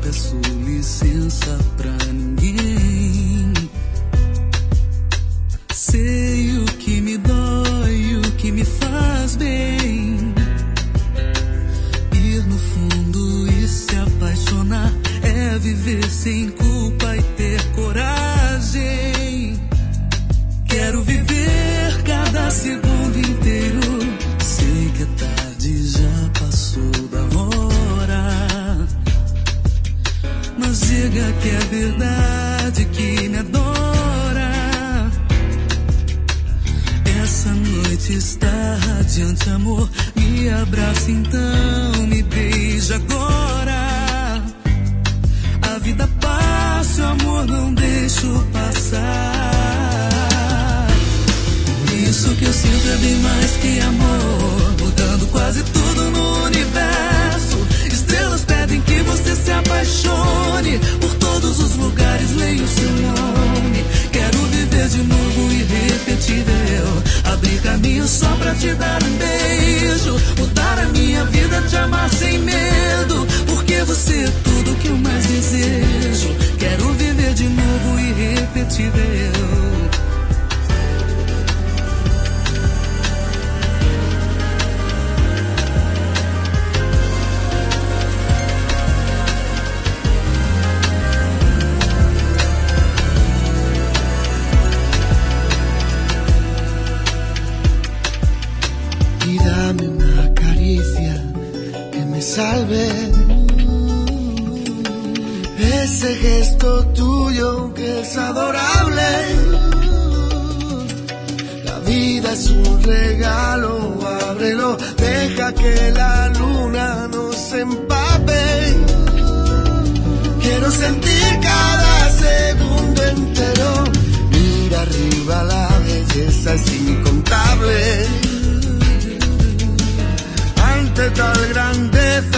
peço licença pra ninguém. Sei o que me dói, o que me faz bem. Ir no fundo e se apaixonar é viver sem culpa e ter coragem. Quero viver cada segundo inteiro. Sei que é tarde, já passou da hora, mas diga que é verdade, que me adora. Essa noite está radiante, amor. Me abraça então, me beija agora. A vida passa, o amor não deixo passar. Isso que eu sinto é bem mais que amor, mudando quase tudo no universo. Estrelas pedem que você se apaixone. Por todos os lugares leio seu nome. Quero viver de novo, irrepetível. Abrir caminho só pra te dar um beijo. Mudar a minha vida, te amar sem medo. Porque você é tudo que eu mais desejo. Quero viver de novo, irrepetível. Dame una caricia que me salve. Ese gesto tuyo que es adorable. La vida es un regalo, ábrelo, deja que la luna nos empape. Quiero sentir cada segundo entero. Mira arriba, la belleza es incontable. Ante tal grandeza